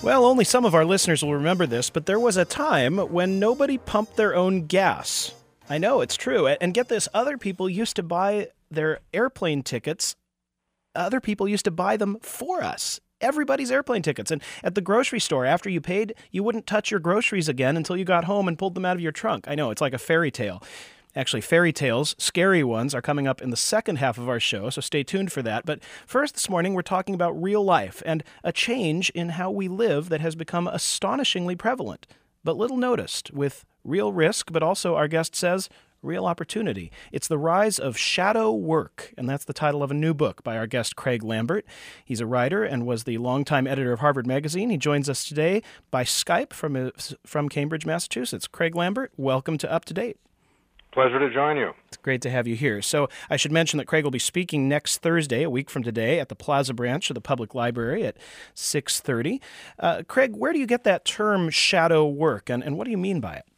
Well, only some of our listeners will remember this, but there was a time when nobody pumped their own gas. I know, it's true. And get this, other people used to buy their airplane tickets. Other people used to buy them for us. Everybody's airplane tickets. And at the grocery store, after you paid, you wouldn't touch your groceries again until you got home and pulled them out of your trunk. I know, it's like a fairy tale. Actually, fairy tales, scary ones, are coming up in the second half of our show, so stay tuned for that. But first this morning, we're talking about real life and a change in how we live that has become astonishingly prevalent, but little noticed, with real risk, but also, our guest says, real opportunity. It's the rise of shadow work, and that's the title of a new book by our guest Craig Lambert. He's a writer and was the longtime editor of Harvard Magazine. He joins us today by Skype from Cambridge, Massachusetts. Craig Lambert, welcome to Up to Date. Pleasure to join you. It's great to have you here. So I should mention that Craig will be speaking next Thursday, a week from today, at the Plaza branch of the Public Library at 6:30. Craig, where do you get that term shadow work, and what do you mean by it?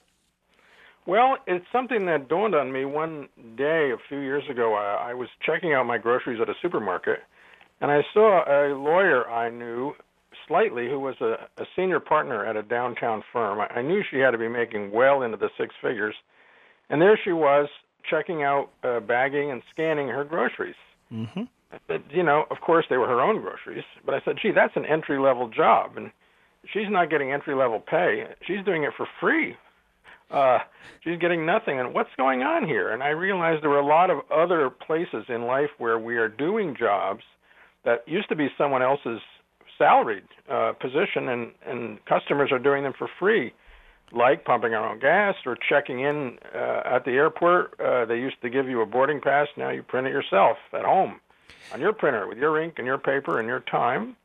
Well, it's something that dawned on me one day a few years ago. I was checking out my groceries at a supermarket, and I saw a lawyer I knew slightly who was a senior partner at a downtown firm. I knew she had to be making well into the six figures. And there she was, checking out, bagging and scanning her groceries. Mm-hmm. I said, of course they were her own groceries, but I said, gee, that's an entry-level job, and she's not getting entry-level pay. She's doing it for free. She's getting nothing, and what's going on here? And I realized there were a lot of other places in life where we are doing jobs that used to be someone else's salaried position, and customers are doing them for free, like pumping our own gas or checking in at the airport. They used to give you a boarding pass. Now you print it yourself at home on your printer with your ink and your paper and your time,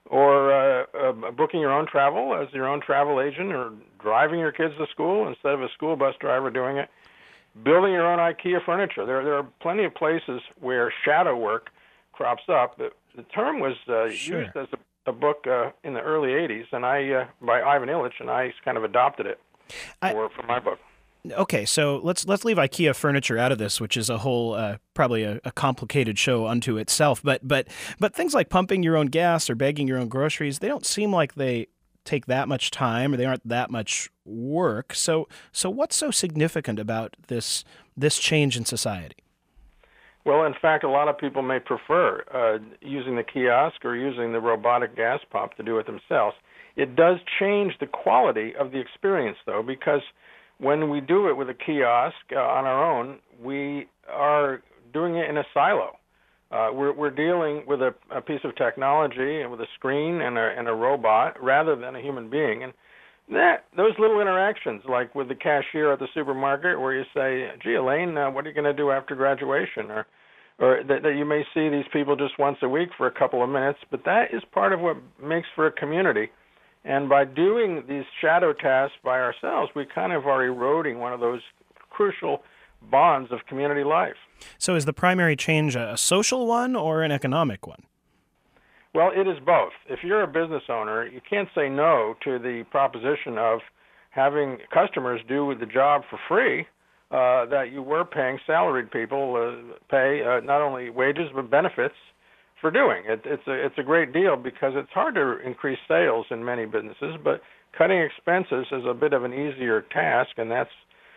or booking your own travel as your own travel agent, or driving your kids to school instead of a school bus driver doing it, building your own IKEA furniture. There are plenty of places where shadow work crops up. The term was used as a book in the early 80s, and by Ivan Illich, and I kind of adopted it for my book. Okay, so let's leave IKEA furniture out of this, which is a whole probably a complicated show unto itself. But things like pumping your own gas or bagging your own groceries, they don't seem like they take that much time, or they aren't that much work. So what's so significant about this change in society? Well, in fact, a lot of people may prefer using the kiosk or using the robotic gas pump to do it themselves. It does change the quality of the experience, though, because when we do it with a kiosk on our own, we are doing it in a silo. We're dealing with a piece of technology and with a screen and a robot rather than a human being. And those little interactions, like with the cashier at the supermarket, where you say, "Gee, Elaine, what are you going to do after graduation?" or that you may see these people just once a week for a couple of minutes, but that is part of what makes for a community. And by doing these shadow tasks by ourselves, we kind of are eroding one of those crucial bonds of community life. So is the primary change a social one or an economic one? Well, it is both. If you're a business owner, you can't say no to the proposition of having customers do the job for free that you were paying salaried people pay not only wages but benefits for doing. It's a great deal because it's hard to increase sales in many businesses, but cutting expenses is a bit of an easier task, and that's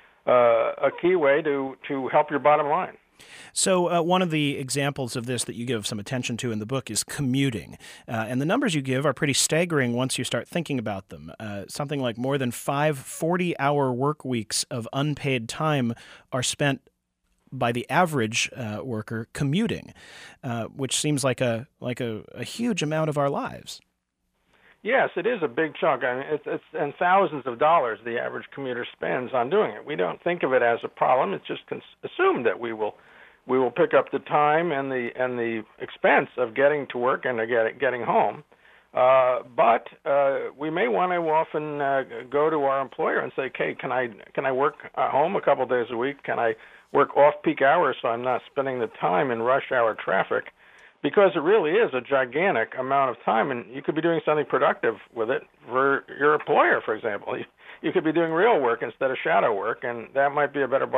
a key way to help your bottom line. So one of the examples of this that you give some attention to in the book is commuting. And the numbers you give are pretty staggering once you start thinking about them. Something like more than 5 40-hour work weeks of unpaid time are spent by the average worker commuting, which seems like a huge amount of our lives. Yes, it is a big chunk. I mean, it's and thousands of dollars the average commuter spends on doing it. We don't think of it as a problem. It's just assumed that we will pick up the time and the expense of getting to work and getting home. But we may want to often go to our employer and say, "Okay, can I work at home a couple days a week? Can I work off-peak hours so I'm not spending the time in rush hour traffic?" Because it really is a gigantic amount of time, and you could be doing something productive with it for your employer, for example. You could be doing real work instead of shadow work, and that might be a better bargain.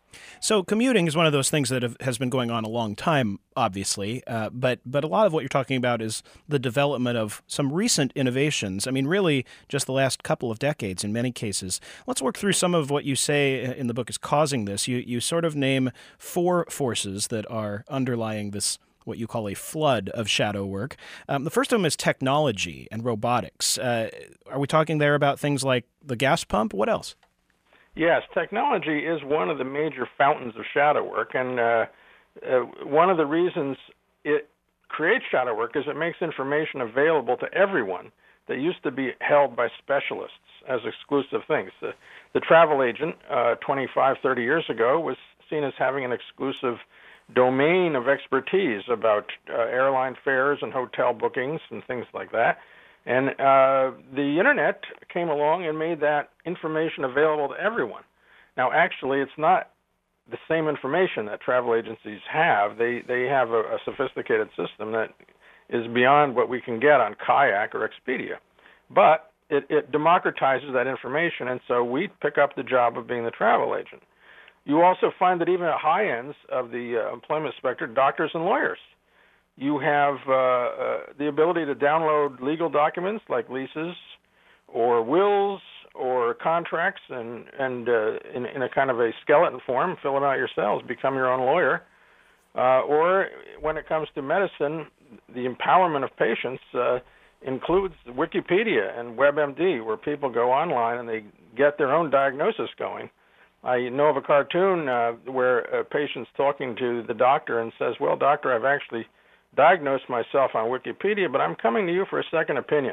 So commuting is one of those things that has been going on a long time, obviously, but a lot of what you're talking about is the development of some recent innovations. I mean, really, just the last couple of decades in many cases. Let's work through some of what you say in the book is causing this. You sort of name four forces that are underlying this, what you call a flood of shadow work. The first of them is technology and robotics. Are we talking there about things like the gas pump? What else? Yes, technology is one of the major fountains of shadow work, and one of the reasons it creates shadow work is it makes information available to everyone that used to be held by specialists as exclusive things. The travel agent 25, 30 years ago was seen as having an exclusive domain of expertise about airline fares and hotel bookings and things like that. And the Internet came along and made that information available to everyone. Now, actually, it's not the same information that travel agencies have. They have a sophisticated system that is beyond what we can get on Kayak or Expedia. But it democratizes that information, and so we pick up the job of being the travel agent. You also find that even at high ends of the employment spectrum, doctors and lawyers, you have the ability to download legal documents like leases or wills or contracts and in a kind of a skeleton form, fill them out yourselves, become your own lawyer. Or when it comes to medicine, the empowerment of patients includes Wikipedia and WebMD, where people go online and they get their own diagnosis going. I know of a cartoon where a patient's talking to the doctor and says, "Well, doctor, I've actually diagnosed myself on Wikipedia, but I'm coming to you for a second opinion."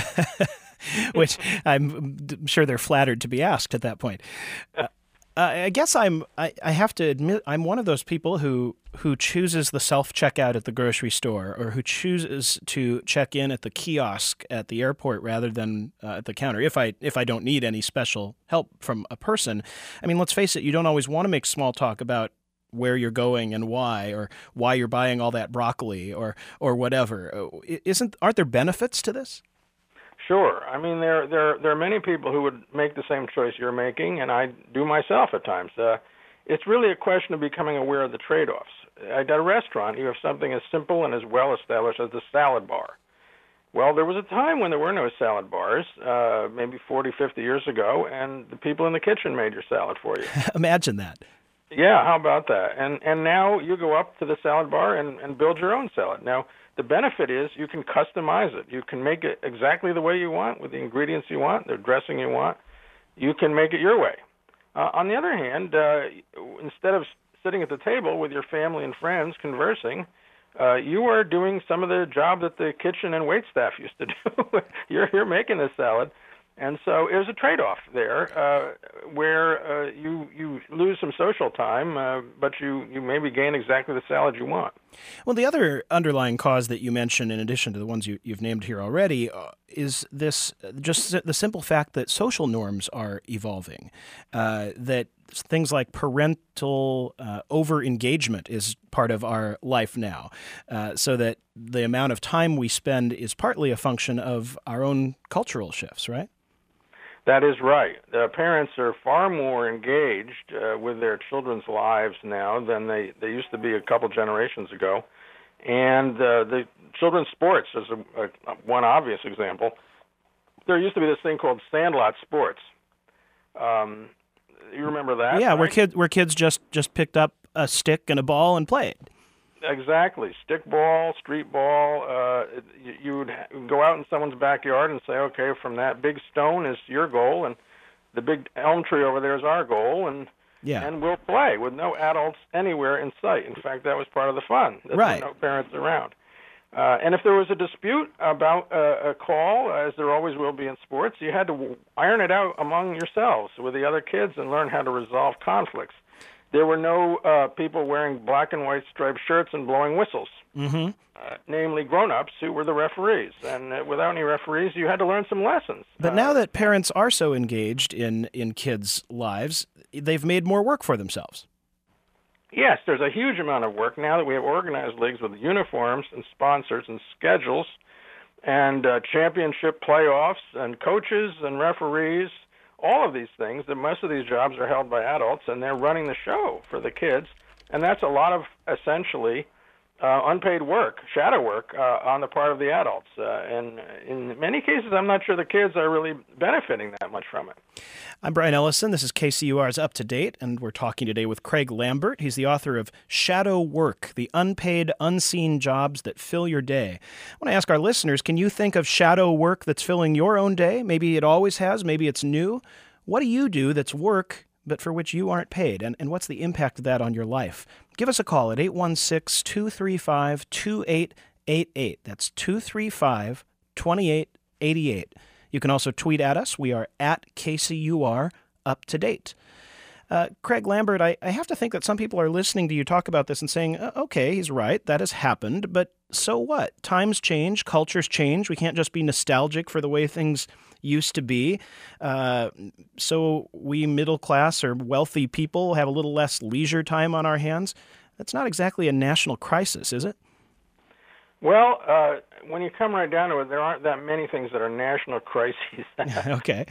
Which I'm sure they're flattered to be asked at that point. I guess I have to admit I'm one of those people who chooses the self-checkout at the grocery store, or who chooses to check in at the kiosk at the airport rather than at the counter if I don't need any special help from a person. I mean, let's face it, you don't always want to make small talk about where you're going and why, or why you're buying all that broccoli or whatever. Aren't there benefits to this? Sure. I mean, there are many people who would make the same choice you're making, and I do myself at times. It's really a question of becoming aware of the trade-offs. At a restaurant, you have something as simple and as well established as the salad bar. Well, there was a time when there were no salad bars, maybe 40, 50 years ago, and the people in the kitchen made your salad for you. Imagine that. Yeah, how about that? And now you go up to the salad bar and build your own salad. Now, the benefit is you can customize it. You can make it exactly the way you want with the ingredients you want, the dressing you want. You can make it your way. On the other hand, instead of sitting at the table with your family and friends conversing, you are doing some of the job that the kitchen and waitstaff used to do. You're making the salad. And so there's a trade-off there where you lose some social time, but you maybe gain exactly the salad you want. Well, the other underlying cause that you mentioned, in addition to the ones you've named here already, is this just the simple fact that social norms are evolving, that things like parental over-engagement is part of our life now, so that the amount of time we spend is partly a function of our own cultural shifts, right? That is right. Parents are far more engaged with their children's lives now than they used to be a couple generations ago. And the children's sports is one obvious example. There used to be this thing called sandlot sports. You remember that? Yeah, right? where kids just picked up a stick and a ball and played. Exactly. Stick ball, street ball. You would go out in someone's backyard and say, okay, from that big stone is your goal, and the big elm tree over there is our goal, and we'll play with no adults anywhere in sight. In fact, that was part of the fun. There were no parents around. And if there was a dispute about a call, as there always will be in sports, you had to iron it out among yourselves with the other kids and learn how to resolve conflicts. There were no people wearing black and white striped shirts and blowing whistles, namely grown-ups who were the referees. And without any referees, you had to learn some lessons. But now that parents are so engaged in kids' lives, they've made more work for themselves. Yes, there's a huge amount of work now that we have organized leagues with uniforms and sponsors and schedules and championship playoffs and coaches and referees, all of these things, that most of these jobs are held by adults, and they're running the show for the kids, and that's a lot of essentially unpaid work, shadow work on the part of the adults. And in many cases, I'm not sure the kids are really benefiting that much from it. I'm Brian Ellison. This is KCUR's Up to Date, and we're talking today with Craig Lambert. He's the author of Shadow Work, the unpaid, unseen jobs that fill your day. I want to ask our listeners, can you think of shadow work that's filling your own day? Maybe it always has, maybe it's new. What do you do that's work but for which you aren't paid? And what's the impact of that on your life? Give us a call at 816-235-2888. That's 235-2888. You can also tweet at us. We are at KCUR Up to Date. Craig Lambert, I have to think that some people are listening to you talk about this and saying, okay, he's right, that has happened, but so what? Times change, cultures change. We can't just be nostalgic for the way things used to be. So we middle class or wealthy people have a little less leisure time on our hands. That's not exactly a national crisis, is it? Well, when you come right down to it, there aren't that many things that are national crises. Okay.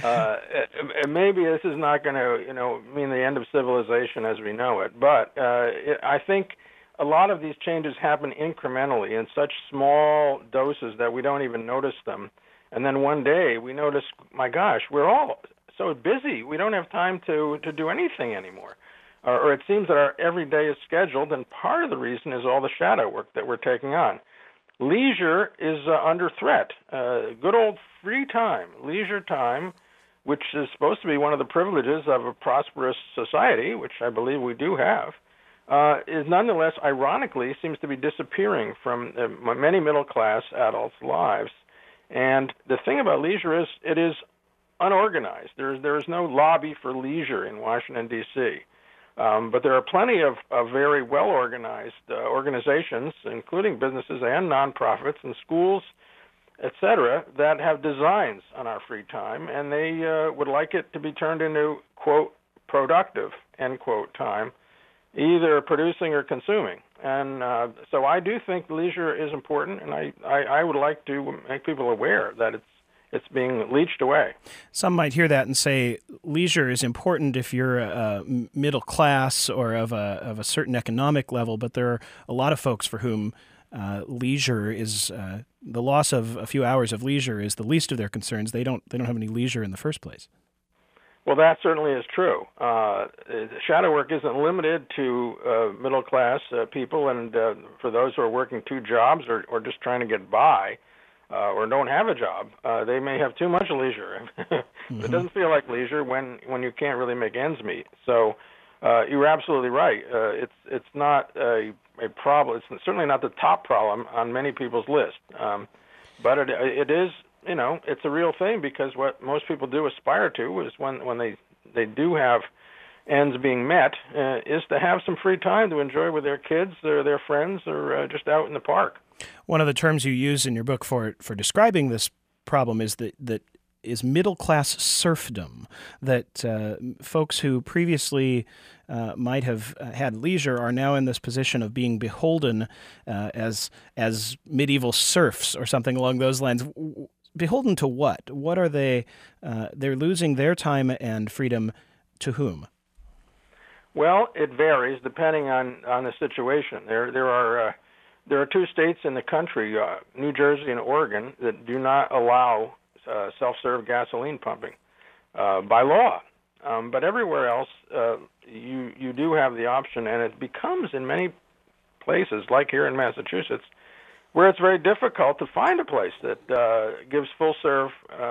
Maybe this is not going to, mean the end of civilization as we know it. But I think a lot of these changes happen incrementally in such small doses that we don't even notice them. And then one day we notice, my gosh, we're all so busy. We don't have time to do anything anymore. Or it seems that our every day is scheduled, and part of the reason is all the shadow work that we're taking on. Leisure is under threat. Good old free time, leisure time, which is supposed to be one of the privileges of a prosperous society, which I believe we do have, is nonetheless, ironically, seems to be disappearing from many middle-class adults' lives. And the thing about leisure is it is unorganized. There is no lobby for leisure in Washington, D.C., but there are plenty of very well-organized organizations, including businesses and nonprofits and schools, et cetera, that have designs on our free time, and they would like it to be turned into, quote, productive, end quote, time, either producing or consuming. And so I do think leisure is important, and I would like to make people aware that it's being leached away. Some might hear that and say leisure is important if you're middle class or of a certain economic level, but there are a lot of folks for whom leisure is the loss of a few hours of leisure is the least of their concerns. They don't have any leisure in the first place. Well, that certainly is true. Shadow work isn't limited to middle-class people, and for those who are working two jobs or just trying to get by or don't have a job, they may have too much leisure. It doesn't feel like leisure when you can't really make ends meet. So you're absolutely right. It's not a problem. It's certainly not the top problem on many people's list, but it is. It's a real thing, because what most people do aspire to is when they do have ends being met, is to have some free time to enjoy with their kids or their friends or just out in the park. One of the terms you use in your book for describing this problem is that is middle-class serfdom, that folks who previously might have had leisure are now in this position of being beholden as medieval serfs or something along those lines. Beholden to what? What are they? They're losing their time and freedom to whom? Well, it varies depending on the situation. There are two states in the country, New Jersey and Oregon, that do not allow self-serve gasoline pumping by law. But everywhere else, you do have the option, and it becomes in many places, like here in Massachusetts, where it's very difficult to find a place that gives full-serve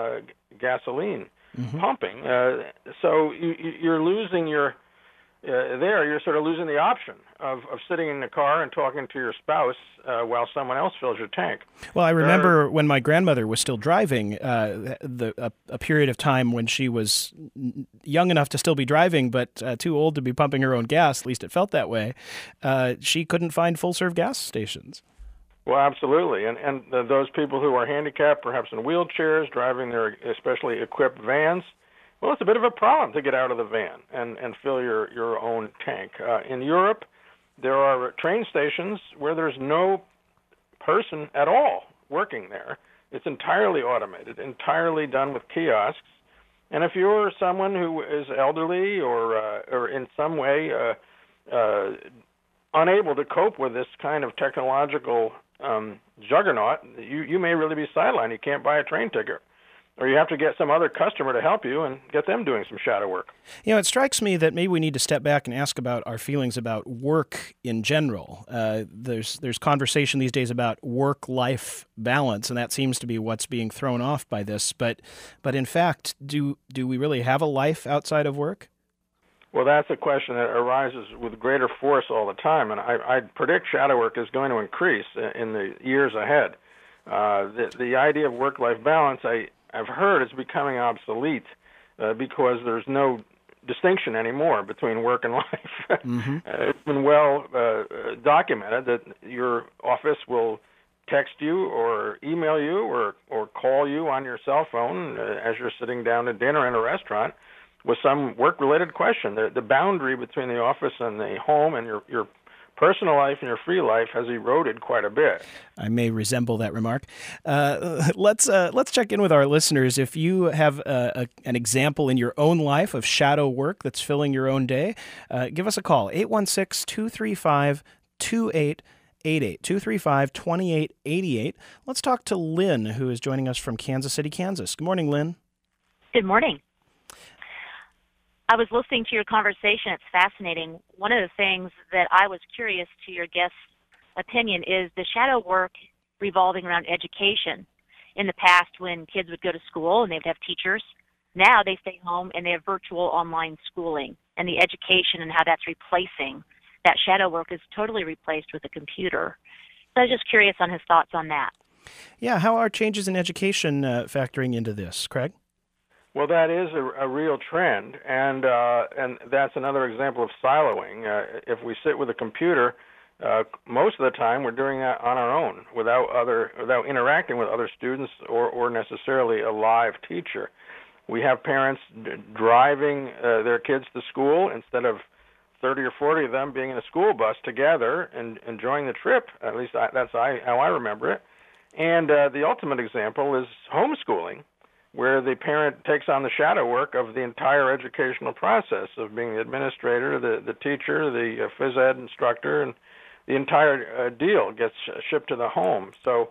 gasoline pumping. So you're losing you're sort of losing the option of sitting in the car and talking to your spouse while someone else fills your tank. Well, I remember when my grandmother was still driving, a period of time when she was young enough to still be driving, but too old to be pumping her own gas, at least it felt that way. She couldn't find full-serve gas stations. Well, absolutely. And those people who are handicapped, perhaps in wheelchairs, driving their especially equipped vans, well, it's a bit of a problem to get out of the van and fill your own tank. In Europe, there are train stations where there's no person at all working there. It's entirely automated, entirely done with kiosks, And if you're someone who is elderly or in some way unable to cope with this kind of technological juggernaut, you may really be sidelined. You can't buy a train ticket. Or you have to get some other customer to help you and get them doing some shadow work. It strikes me that maybe we need to step back and ask about our feelings about work in general. There's conversation these days about work-life balance, and that seems to be what's being thrown off by this. But in fact, do we really have a life outside of work? Well, that's a question that arises with greater force all the time, and I predict shadow work is going to increase in the years ahead. The idea of work-life balance, I've heard, is becoming obsolete because there's no distinction anymore between work and life. Mm-hmm. It's been well documented that your office will text you or email you or call you on your cell phone as you're sitting down to dinner in a restaurant with some work-related question. The boundary between the office and the home and your personal life and your free life has eroded quite a bit. I may resemble that remark. Let's check in with our listeners. If you have an example in your own life of shadow work that's filling your own day, give us a call, 816-235-2888, 235-2888. Let's talk to Lynn, who is joining us from Kansas City, Kansas. Good morning, Lynn. Good morning. I was listening to your conversation. It's fascinating. One of the things that I was curious to your guest's opinion is the shadow work revolving around education. In the past, when kids would go to school and they would have teachers, now they stay home and they have virtual online schooling, and the education and how that's replacing. That shadow work is totally replaced with a computer. So I was just curious on his thoughts on that. Yeah, how are changes in education factoring into this, Craig? Well, that is a real trend, and that's another example of siloing. If we sit with a computer, most of the time we're doing that on our own, without interacting with other students or necessarily a live teacher. We have parents driving their kids to school instead of 30 or 40 of them being in a school bus together and enjoying the trip. At least that's how I remember it. And the ultimate example is homeschooling, where the parent takes on the shadow work of the entire educational process of being the administrator, the teacher, the phys ed instructor, and the entire deal gets shipped to the home. So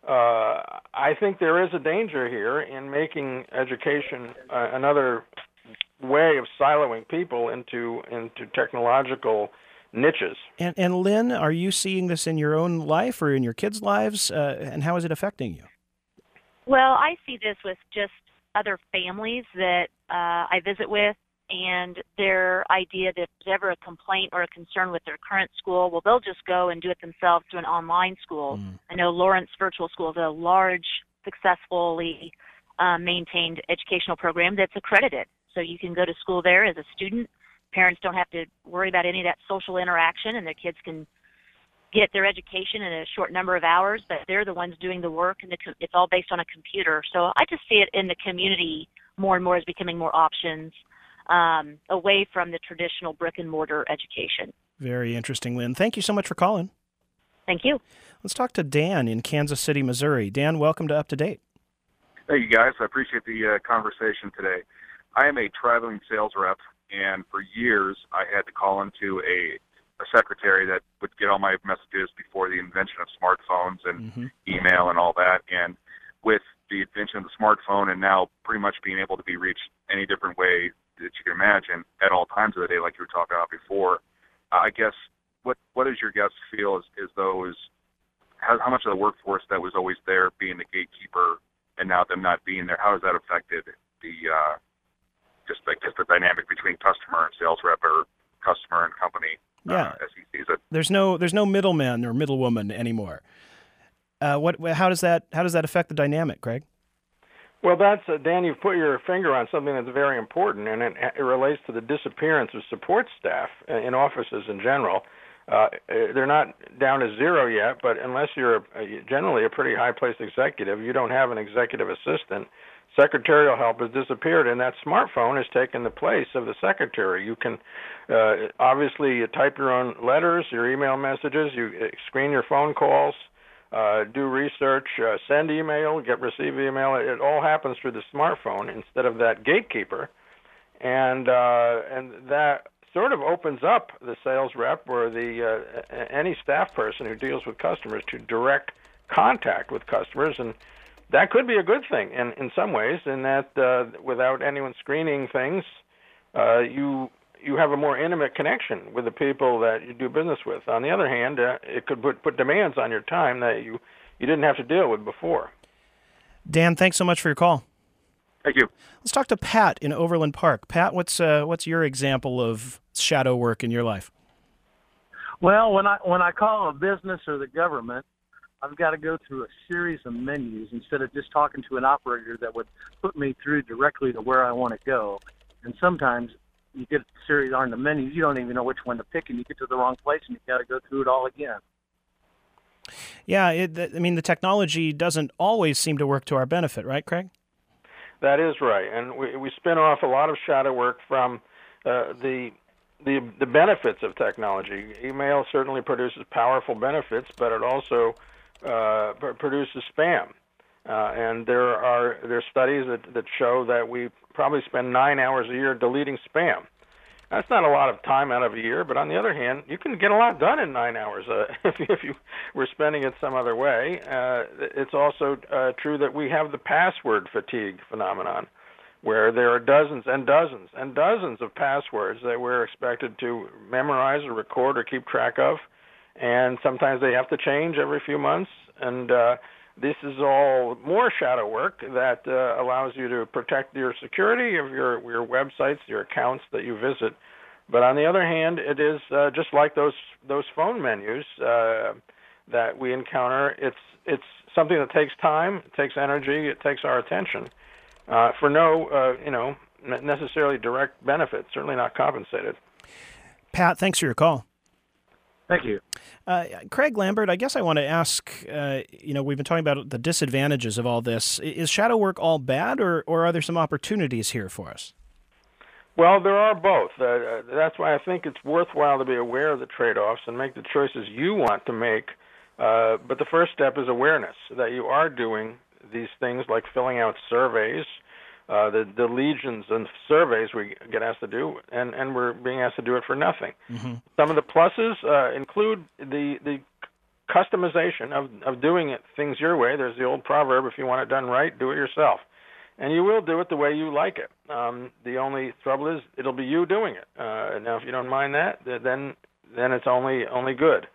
I think there is a danger here in making education another way of siloing people into technological niches. And Lynn, are you seeing this in your own life or in your kids' lives, and how is it affecting you? Well, I see this with just other families that I visit with, and their idea that if there's ever a complaint or a concern with their current school, well, they'll just go and do it themselves through an online school. I know Lawrence Virtual School is a large, successfully maintained educational program that's accredited. So you can go to school there as a student. Parents don't have to worry about any of that social interaction, and their kids can get their education in a short number of hours, but they're the ones doing the work, and it's all based on a computer. So I just see it in the community more and more as becoming more options away from the traditional brick-and-mortar education. Very interesting, Lynn. Thank you so much for calling. Thank you. Let's talk to Dan in Kansas City, Missouri. Dan, welcome to Up to Date. Hey, you guys. I appreciate the conversation today. I am a traveling sales rep, and for years I had to call into a secretary that would get all my messages before the invention of smartphones and email and all that. And with the invention of the smartphone and now pretty much being able to be reached any different way that you can imagine at all times of the day, like you were talking about before, I guess what does your guest feel as though is how much of the workforce that was always there being the gatekeeper and now them not being there, how has that affected the just I guess the dynamic between customer and sales rep or customer and company? Yeah, as he sees it. There's no middleman or middlewoman anymore. How does that affect the dynamic, Craig? Well, that's Dan. You've put your finger on something that's very important, and it relates to the disappearance of support staff in offices in general. They're not down to zero yet, but unless you're generally a pretty high-placed executive, you don't have an executive assistant. Secretarial help has disappeared, and that smartphone has taken the place of the secretary. You can obviously type your own letters, your email messages, you screen your phone calls. do research, send email, receive email. It all happens through the smartphone instead of that gatekeeper, and that sort of opens up the sales rep or the any staff person who deals with customers to direct contact with customers, and that could be a good thing in some ways, in that without anyone screening things, you have a more intimate connection with the people that you do business with. On the other hand, it could put demands on your time that you didn't have to deal with before. Dan, thanks so much for your call. Thank you. Let's talk to Pat in Overland Park. Pat, what's your example of shadow work in your life? Well, when I call a business or the government, I've got to go through a series of menus instead of just talking to an operator that would put me through directly to where I want to go. And sometimes you get a series on the menus, you don't even know which one to pick, and you get to the wrong place, and you've got to go through it all again. Yeah, the technology doesn't always seem to work to our benefit, right, Craig? That is right, and we spin off a lot of shadow work from the benefits of technology. Email certainly produces powerful benefits, but it also produces spam. And there are studies that show that we probably spend 9 hours a year deleting spam. That's not a lot of time out of a year, but on the other hand, you can get a lot done in 9 hours if you were spending it some other way. It's also true that we have the password fatigue phenomenon, where there are dozens and dozens and dozens of passwords that we're expected to memorize or record or keep track of, and sometimes they have to change every few months, and this is all more shadow work that allows you to protect your security of your websites, your accounts that you visit. But on the other hand, it is just like those phone menus that we encounter. It's something that takes time, it takes energy, it takes our attention for no necessarily direct benefit. Certainly not compensated. Pat, thanks for your call. Thank you. Craig Lambert, I guess I want to ask, we've been talking about the disadvantages of all this. Is shadow work all bad, or are there some opportunities here for us? Well, there are both. That's why I think it's worthwhile to be aware of the trade-offs and make the choices you want to make. But the first step is awareness, that you are doing these things like filling out surveys, the legions and surveys we get asked to do, and we're being asked to do it for nothing. Mm-hmm. Some of the pluses include the customization of doing things your way. There's the old proverb, if you want it done right, do it yourself. And you will do it the way you like it. The only trouble is it'll be you doing it. Now, if you don't mind that, then it's only good.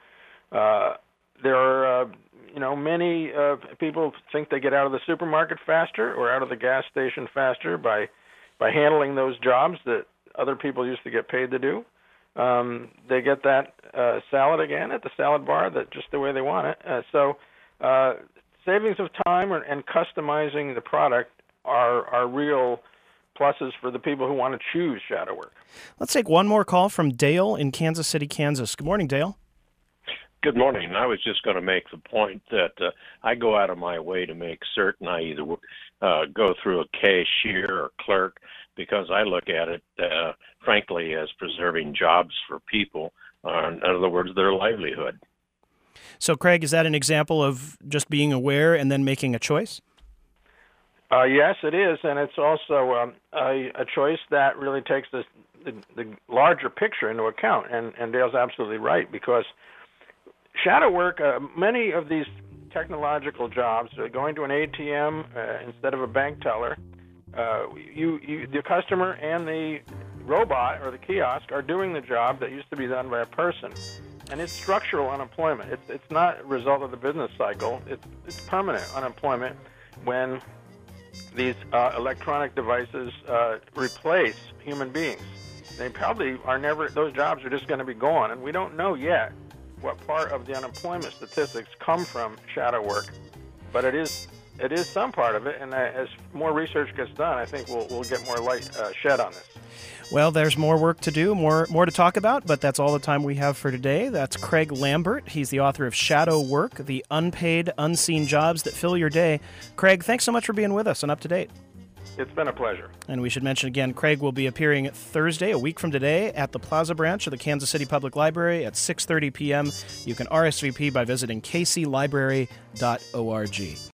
There are many people think they get out of the supermarket faster or out of the gas station faster by handling those jobs that other people used to get paid to do. They get that salad again at the salad bar, that just the way they want it. So savings of time and customizing the product are real pluses for the people who want to choose shadow work. Let's take one more call from Dale in Kansas City, Kansas. Good morning, Dale. Good morning. I was just going to make the point that I go out of my way to make certain I either go through a cashier or clerk, because I look at it, frankly, as preserving jobs for people, in other words, their livelihood. So, Craig, is that an example of just being aware and then making a choice? Yes, it is, and it's also a choice that really takes the larger picture into account, and Dale's absolutely right, because shadow work, many of these technological jobs, going to an ATM instead of a bank teller, the customer and the robot or the kiosk are doing the job that used to be done by a person. And it's structural unemployment. It's not a result of the business cycle. It's permanent unemployment when these electronic devices replace human beings. They probably are never, those jobs are just going to be gone, and we don't know yet what part of the unemployment statistics come from shadow work, but it is some part of it, and as more research gets done, I think we'll get more light shed on this. Well, there's more work to do, more to talk about, but that's all the time we have for today. That's Craig Lambert. He's the author of Shadow Work, the unpaid, unseen jobs that fill your day. Craig, thanks so much for being with us and up to date. It's been a pleasure. And we should mention again, Craig will be appearing Thursday, a week from today, at the Plaza branch of the Kansas City Public Library at 6:30 p.m. You can RSVP by visiting kclibrary.org.